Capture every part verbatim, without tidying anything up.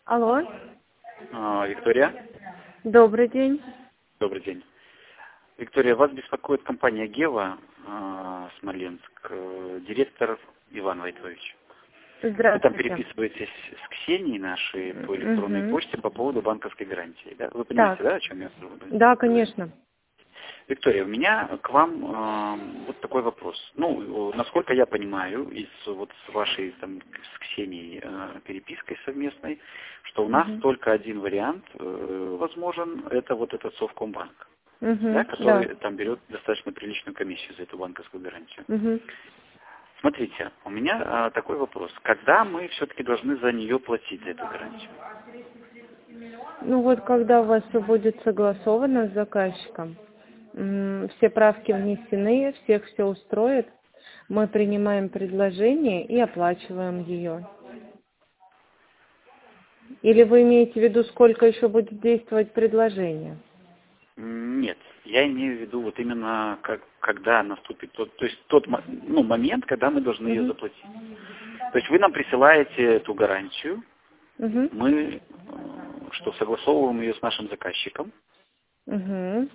Алло. А, Виктория? Добрый день. Добрый день. Виктория, вас беспокоит компания Гева а, Смоленск, э, директор Иван Войтович. Вы там Здравствуйте. переписываетесь с Ксенией нашей по электронной Угу. почте по поводу банковской гарантии. Да? Вы понимаете, Так. да, о чем я говорю? Да, конечно. Виктория, у меня к вам э, вот такой вопрос. Ну, насколько я понимаю, из вот с вашей там с Ксенией э, перепиской совместной, что у нас Угу. только один вариант э, возможен, это вот этот Совкомбанк, да, Угу. Да. который там берет достаточно приличную комиссию за эту банковскую гарантию. Угу. Смотрите, у меня а, такой вопрос. Когда мы все-таки должны за нее платить, за эту гарантию? Ну вот, когда у вас все будет согласовано с заказчиком, м, все правки внесены, всех все устроит, мы принимаем предложение и оплачиваем ее. Или вы имеете в виду, сколько еще будет действовать предложение? Нет, я имею в виду вот именно как, когда наступит тот, то есть тот мо- ну, момент, когда мы должны ее Угу. заплатить. То есть вы нам присылаете эту гарантию, Угу. мы э, что согласовываем ее с нашим заказчиком, Угу.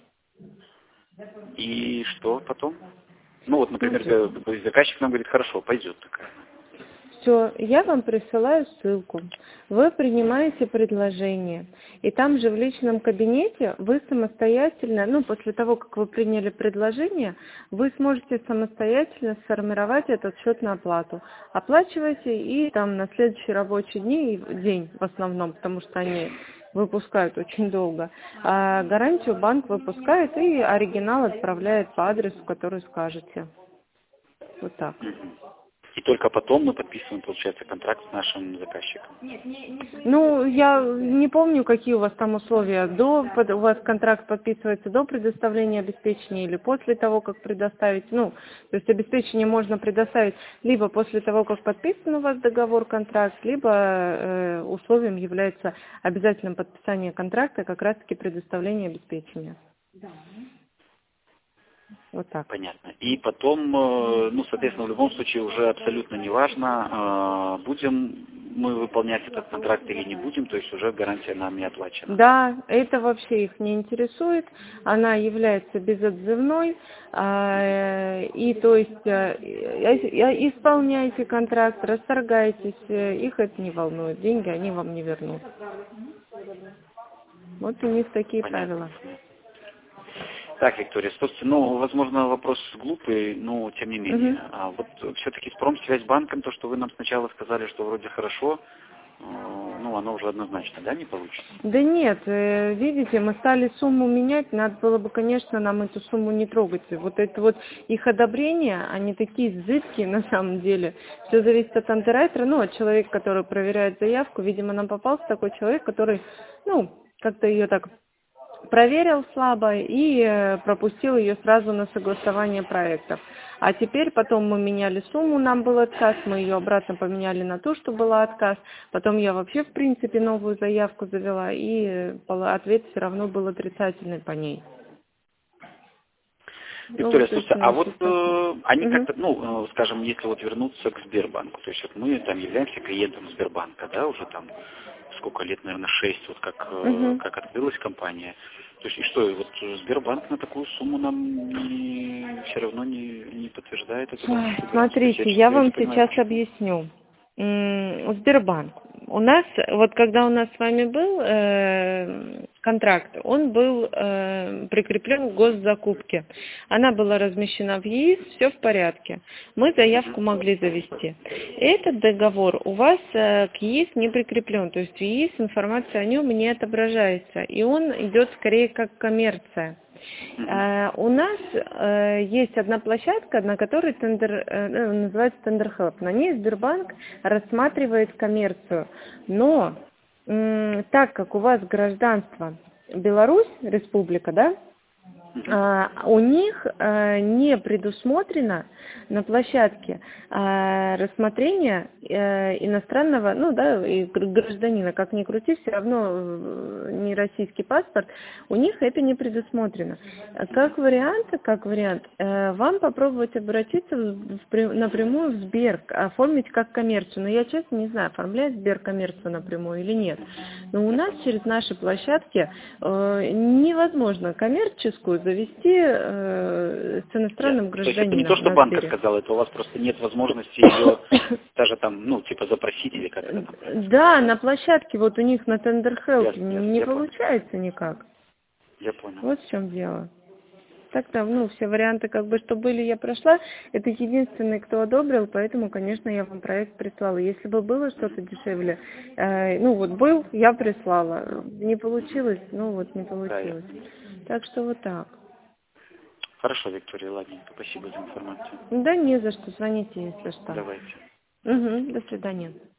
и что потом? Ну вот, например, Смотрите. га- заказчик нам говорит, хорошо, пойдет такая. Все, я вам присылаю ссылку. Вы принимаете предложение. И там же в личном кабинете вы самостоятельно, ну, после того, как вы приняли предложение, вы сможете самостоятельно сформировать этот счет на оплату. Оплачиваете и там на следующий рабочий день, день в основном, потому что они выпускают очень долго. А гарантию банк выпускает и оригинал отправляет по адресу, который скажете. Вот так. Мгм. И только потом мы подписываем, получается, контракт с нашим заказчиком. Ну, я не помню, какие у вас там условия. До, под- у вас контракт подписывается до предоставления обеспечения или после того, как предоставить. Ну, то есть обеспечение можно предоставить либо после того, как подписан у вас договор, контракт, либо э, условием является обязательным подписание контракта, как раз-таки предоставление обеспечения. Вот так. Понятно. И потом, э, ну, соответственно, в любом случае уже абсолютно неважно, э, будем мы выполнять этот контракт или не будем, то есть уже гарантия нам не оплачена. Да, это вообще их не интересует. Она является безотзывной. а, И то есть э, э, исполняйте контракт, расторгайтесь, э, их это не волнует. Деньги они вам не вернут. Вот у них такие Понятно. правила. Так, Виктория, слушайте, ну, возможно, вопрос глупый, но тем не менее. Мгм. А вот все-таки с Промсвязьбанком, то, что вы нам сначала сказали, что вроде хорошо, э, ну, оно уже однозначно, да, не получится? Да нет, э, видите, мы стали сумму менять, надо было бы, конечно, нам эту сумму не трогать. Вот это вот их одобрение, они такие зыбкие на самом деле. Все зависит от андеррайтера, ну, от человека, который проверяет заявку. Видимо, нам попался такой человек, который, ну, как-то ее так проверил слабо и э, пропустил ее сразу на согласование проектов. А теперь потом мы меняли сумму, нам был отказ, мы ее обратно поменяли на ту, что была отказ. Потом я вообще, в принципе, новую заявку завела, и э, пол- ответ все равно был отрицательный по ней. Ну, Виктория, вот, то есть слушайте, у а нас вот вот так. э, они Мгм. как-то, ну, э, скажем, если вот вернуться к Сбербанку, то есть вот мы там являемся клиентом Сбербанка, да, уже там сколько лет, наверное, шесть, вот как, э, Мгм. как открылась компания. То есть и что, и вот Сбербанк на такую сумму нам не, все равно не, не подтверждает эту Ой, банковскую гарантию. То есть я, смотрите, честно я говоря, не вам понимаю, сейчас почему. объясню. М, Сбербанк. У нас, вот когда у нас с вами был э, контракт, он был э, прикреплен к госзакупке. Она была размещена в ЕИС, все в порядке. Мы заявку Мгм. могли завести. Этот договор у вас э, к ЕИС не прикреплен, то есть в ЕИС информация о нем не отображается, и он идет скорее как коммерция. Мгм. Э, У нас э, есть одна площадка, на которой тендер, э, ну, называется Tender Help. На ней Сбербанк рассматривает коммерцию. Но м, так как у вас гражданство Беларусь, республика, да, Uh, у них uh, не предусмотрено на площадке uh, рассмотрение uh, иностранного, ну да, и гражданина, как ни крути, все равно не российский паспорт, у них это не предусмотрено. Как вариант, как вариант, uh, вам попробовать обратиться в, в, напрямую в Сбер, оформить как коммерцию, но я честно не знаю, оформляет Сбер коммерцию напрямую или нет. Но у нас через наши площадки uh, невозможно коммерческую завести э, с иностранным Yes. гражданином. То есть это не то, что банк сказал, это у вас просто нет возможности ее даже там, ну, типа запросить или как это там. Да, на площадке, вот у них на Tender Help Yes, yes, не я получается понял. никак. Я понял. Вот в чем дело. Так-то, ну, все варианты, как бы, что были, я прошла. Это единственный, кто одобрил, поэтому, конечно, я вам проект прислала. Если бы было что-то дешевле, э, ну, вот был, я прислала. Не получилось, ну, вот не получилось. Да. Так что вот так. Хорошо, Виктория, ладненько. Спасибо за информацию. Да не за что, звоните, если что. Давайте. Угу, до свидания.